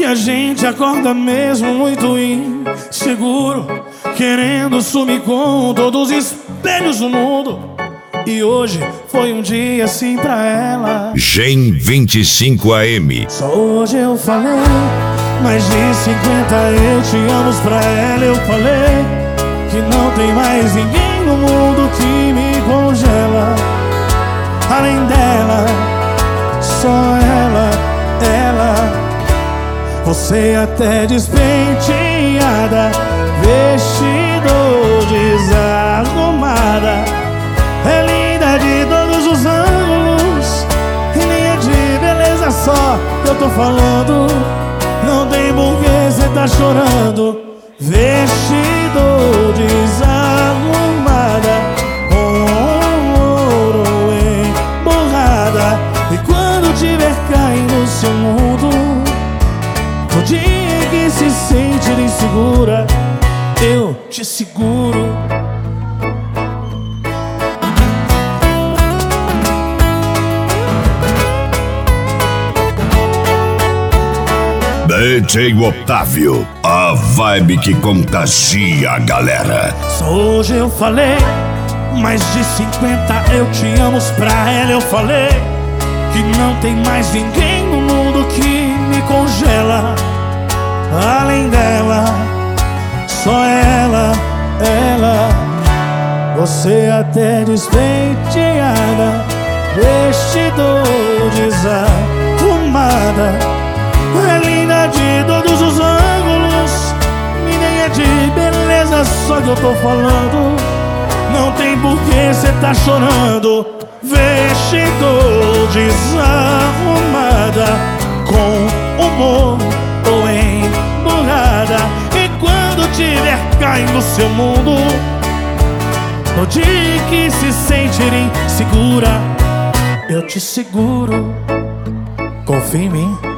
a gente acorda mesmo muito inseguro, querendo sumir com todos os espelhos do mundo. E hoje foi um dia assim pra ela. Gen 25 AM. Só hoje eu falei, mais de 50 eu te amo pra ela. Eu falei que não tem mais ninguém no mundo que me congela. Além dela, só ela. Você até despenteada, vestido desarrumada, é linda de todos os ângulos, e nem é de beleza só que eu tô falando. Não tem porquê cê tá chorando. Vestido desarrumada, com ouro emborrada. E quando tiver caindo no seu mundo, no dia que se sentir insegura, eu te seguro. DJ Otávio, a vibe que contagia a galera. Só hoje eu falei, mais de 50 eu te amo pra ela. Eu falei que não tem mais ninguém no mundo que me congela. Além dela, só ela. Você até despenteada, vestido desarrumada, é linda de todos os ângulos, e nem é de beleza só que eu tô falando. Não tem porquê cê tá chorando. Vestido desarrumada, com humor ou emburrada. E quando tiver caindo no seu mundo, no dia que se sentir insegura, eu te seguro. Confia em mim.